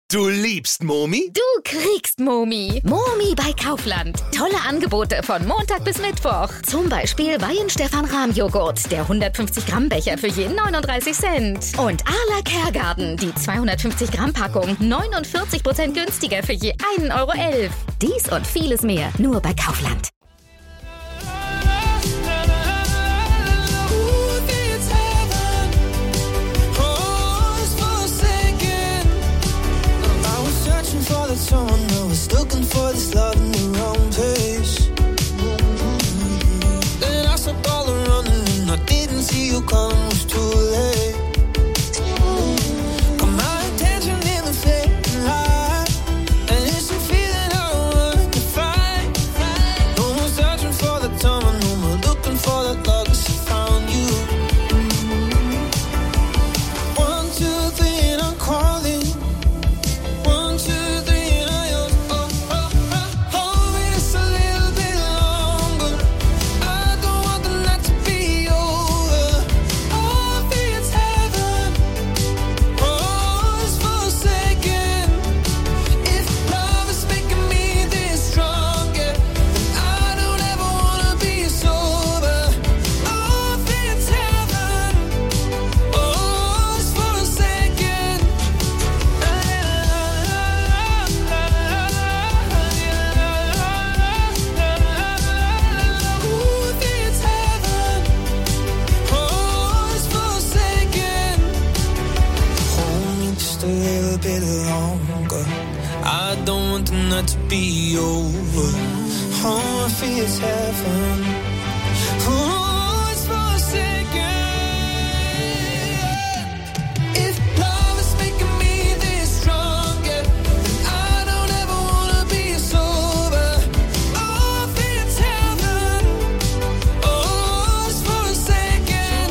Du liebst Momi? Du kriegst Momi. Momi bei Kaufland. Tolle Angebote von Montag bis Mittwoch. Zum Beispiel Weihenstephan-Rahmjoghurt, der 150-Gramm-Becher für je 39 Cent. Und Arla Kergarten, die 250-Gramm-Packung, 49% günstiger für je 1,11 Euro. Dies und vieles mehr, nur bei Kaufland. Someone who was looking for this love in the wrong place. Then I stopped all running and I didn't see you coming, was too late. Got my attention in the fading light, and it's a feeling I don't want to fight. No more searching for the time, no more looking for that love, 'cause I found you. 1, 2, 3 and I'm calling. 1, 2, 3. I don't want the night to be over. Oh, I feel it's heaven. Oh, it's for a second. If love is making me this strong, yeah, then I don't ever wanna be sober. Oh, I feel it's heaven. Oh, it's for a second.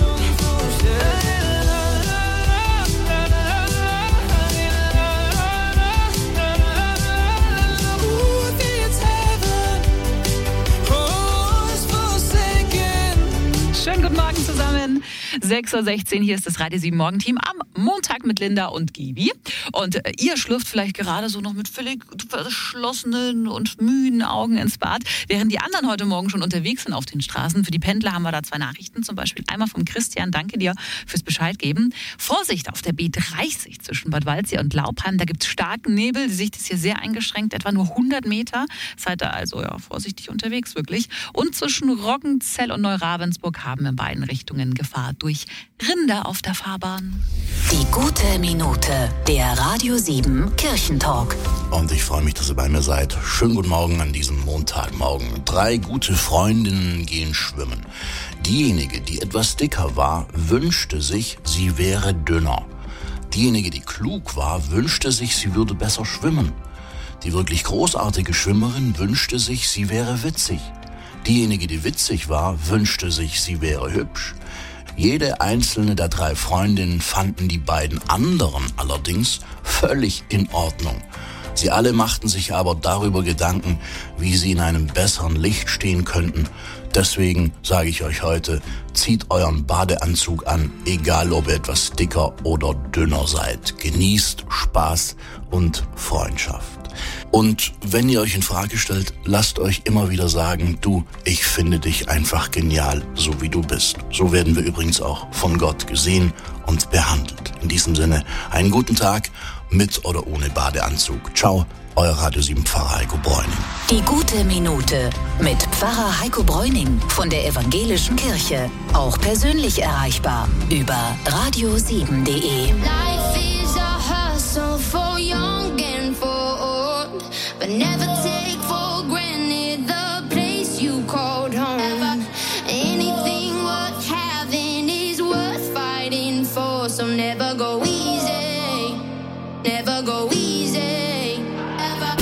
Schönen guten Morgen zusammen. 6.16 Uhr, hier ist das Radio 7 Morgenteam am Montag mit Linda und Gibi. Und ihr schlürft vielleicht gerade so noch mit völlig verschlossenen und müden Augen ins Bad, während die anderen heute Morgen schon unterwegs sind auf den Straßen. Für die Pendler haben wir da 2 Nachrichten, zum Beispiel einmal vom Christian, danke dir fürs Bescheid geben. Vorsicht auf der B30 zwischen Bad Waldsee und Laubheim, da gibt es starken Nebel, die Sicht ist hier sehr eingeschränkt, etwa nur 100 Meter. Seid da also vorsichtig unterwegs, wirklich. Und zwischen Roggenzell und Neuravensburg haben wir in beiden Richtungen Gefahr durch Rinder auf der Fahrbahn. Die gute Minute, der Radio 7 Kirchentalk. Und ich freue mich, dass ihr bei mir seid. Schönen guten Morgen an diesem Montagmorgen. 3 gute Freundinnen gehen schwimmen. Diejenige, die etwas dicker war, wünschte sich, sie wäre dünner. Diejenige, die klug war, wünschte sich, sie würde besser schwimmen. Die wirklich großartige Schwimmerin wünschte sich, sie wäre witzig. Diejenige, die witzig war, wünschte sich, sie wäre hübsch. Jede einzelne der 3 Freundinnen fanden die beiden anderen allerdings völlig in Ordnung. Sie alle machten sich aber darüber Gedanken, wie sie in einem besseren Licht stehen könnten. Deswegen sage ich euch heute, zieht euren Badeanzug an, egal ob ihr etwas dicker oder dünner seid. Genießt Spaß und Freundschaft. Und wenn ihr euch in Frage stellt, lasst euch immer wieder sagen, du, ich finde dich einfach genial, so wie du bist. So werden wir übrigens auch von Gott gesehen und behandelt. In diesem Sinne, einen guten Tag mit oder ohne Badeanzug. Ciao, euer Radio 7 Pfarrer Heiko Bräuning. Die gute Minute mit Pfarrer Heiko Bräuning von der Evangelischen Kirche. Auch persönlich erreichbar über radio7.de. Life is a hustle for young and for old, but never take for granted the place you called home. Anything worth having is worth fighting for, so never go easy, never go easy, ever.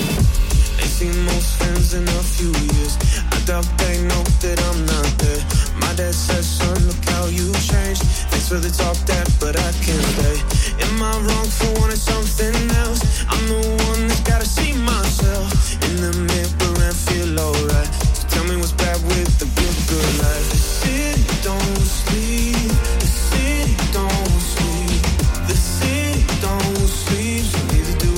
Ain't seen most friends in a few years. I doubt they know that I'm not there. My dad says, son, look how you changed. Thanks for the talk, Dad, but I can't stay. Am I wrong for wanting something else? I'm the one that's gotta see myself in the mirror and feel alright. So tell me what's bad with the good life. The city don't sleep. The city don't sleep. The city don't sleep. So neither do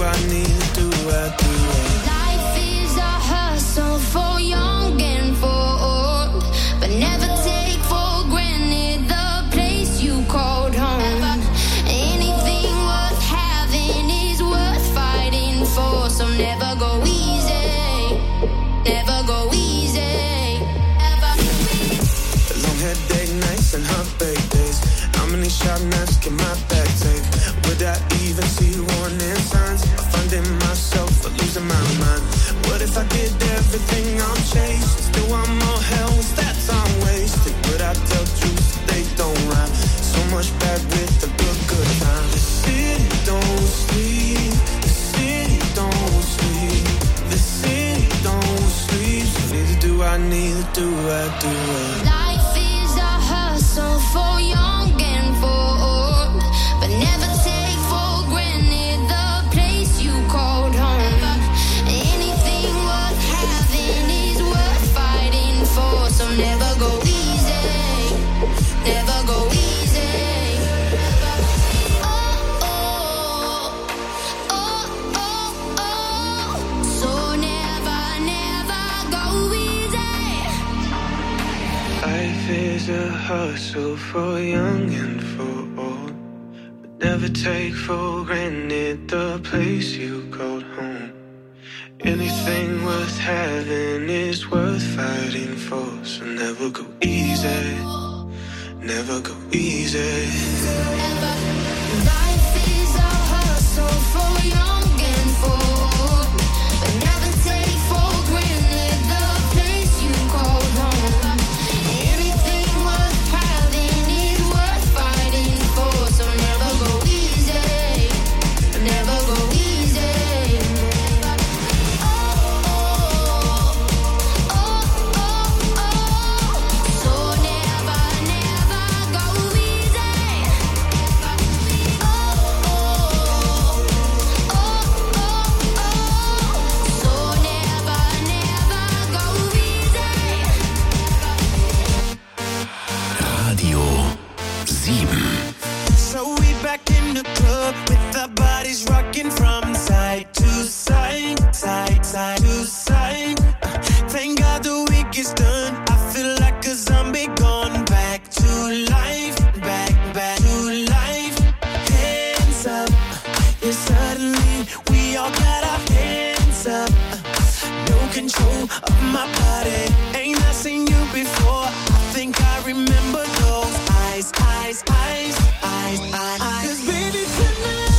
Life is a hustle for young and for old, but never take for granted the place you called home. Anything worth having is worth fighting for, so never go easy, never go easy. Is a hustle for young and for old, but never take for granted the place you called home. Anything worth having is worth fighting for, so never go easy, never go easy. Life is a hustle for young and for old, but never take for granted the place you called home. Rocking from side to side, side to side. Thank God the week is done. I feel like a zombie gone back to life, back to life. Hands up, yeah, suddenly we all got our hands up. No control of my body. Ain't I seen you before? I think I remember those eyes. 'Cause baby, tonight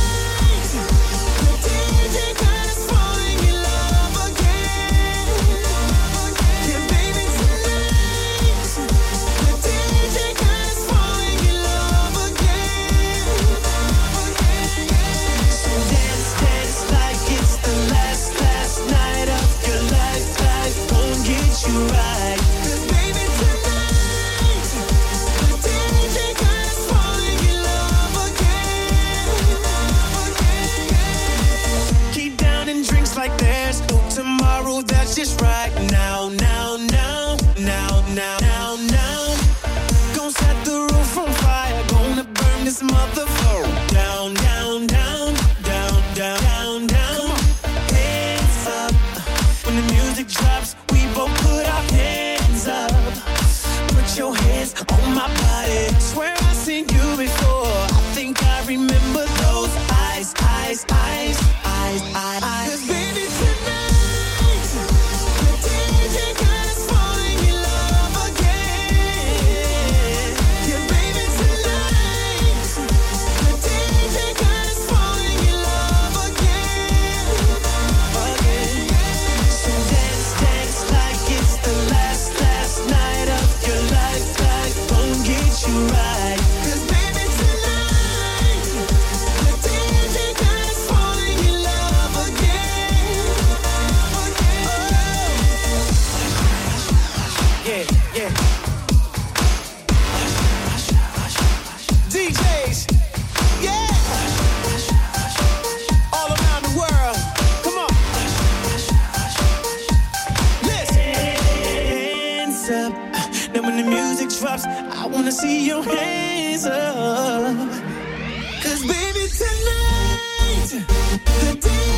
that's just right now. Gonna set the roof on fire, gonna burn this motherfucker down. Hands up, when the music drops, we both put our hands up. Put your hands on my body. Swear I've seen you before. I think I remember those eyes. 'Cause baby, tonight I wanna see your hands up. 'Cause baby, tonight the day